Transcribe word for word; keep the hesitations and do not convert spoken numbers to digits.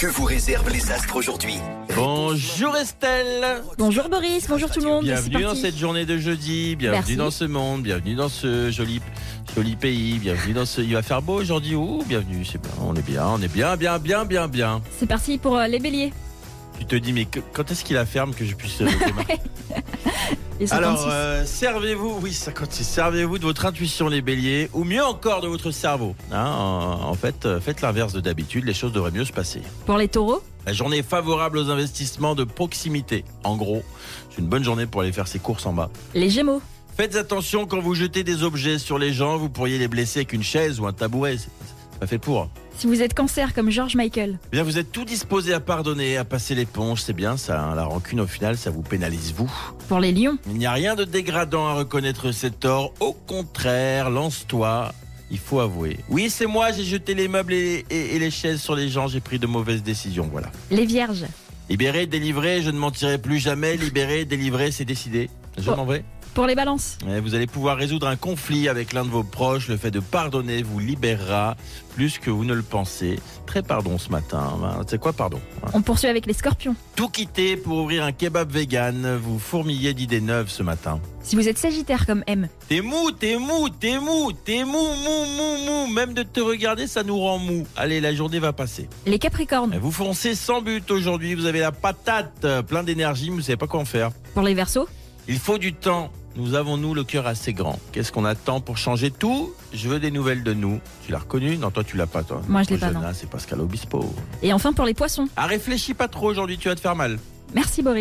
Que vous réservent les astres aujourd'hui? Bonjour Estelle. Bonjour Boris, bonjour tout le monde. C'est Bienvenue dans parti. cette journée de jeudi, bienvenue Merci. dans ce monde, bienvenue dans ce joli, joli pays, bienvenue dans ce... Il va faire beau aujourd'hui, ouh, bienvenue, c'est bien, on est bien, on est bien, bien, bien, bien, bien. C'est parti pour euh, les béliers. Tu te dis, mais que- quand est-ce qu'il la ferme que je puisse euh, démarrer? Les Alors, cinquante-six. euh, servez-vous, oui, cinquante-six, servez-vous de votre intuition les béliers, ou mieux encore de votre cerveau. Hein, en, en fait, euh, faites l'inverse de d'habitude, les choses devraient mieux se passer. Pour les taureaux, La journée est favorable aux investissements de proximité. En gros, c'est une bonne journée pour aller faire ses courses en bas. les gémeaux, Faites attention quand vous jetez des objets sur les gens, vous pourriez les blesser avec une chaise ou un tabouret. C'est c'est pas fait pour. si vous êtes cancer comme George Michael, Eh bien, vous êtes tout disposé à pardonner, à passer l'éponge, c'est bien ça. Hein. La rancune, au final, ça vous pénalise vous. pour les lions, Il n'y a rien de dégradant à reconnaître ses torts. Au contraire, lance-toi. Il faut avouer. Oui, c'est moi, j'ai jeté les meubles et, et- et les chaises sur les gens, j'ai pris de mauvaises décisions, voilà. les vierges, Libéré, délivré, je ne mentirai plus jamais. Libéré, délivré, c'est décidé. Je Oh. m'en vais. pour les balances, Ouais, vous allez pouvoir résoudre un conflit avec l'un de vos proches. Le fait de pardonner vous libérera plus que vous ne le pensez. Très pardon ce matin. Ben, c'est quoi pardon? Hein. on poursuit avec les scorpions. Tout quitter pour ouvrir un kebab vegan. Vous fourmillez d'idées neuves ce matin. Si vous êtes sagittaire comme M, T'es mou, t'es mou, t'es mou, t'es mou, mou, mou, mou. Même de te regarder, ça nous rend mou. Allez, la journée va passer. les capricornes, Vous foncez sans but aujourd'hui. Vous avez la patate, euh, plein d'énergie, mais vous savez pas quoi en faire. pour les verseaux, Il faut du temps. Nous avons, nous, le cœur assez grand. Qu'est-ce qu'on attend pour changer tout? Je veux des nouvelles de nous. Tu l'as reconnu? Non, toi, tu l'as pas, toi. Moi, je l'ai Trop pas, jeune, non. hein, c'est Pascal Obispo. et enfin pour les poissons. Ah, réfléchis pas trop aujourd'hui, tu vas te faire mal. Merci Boris.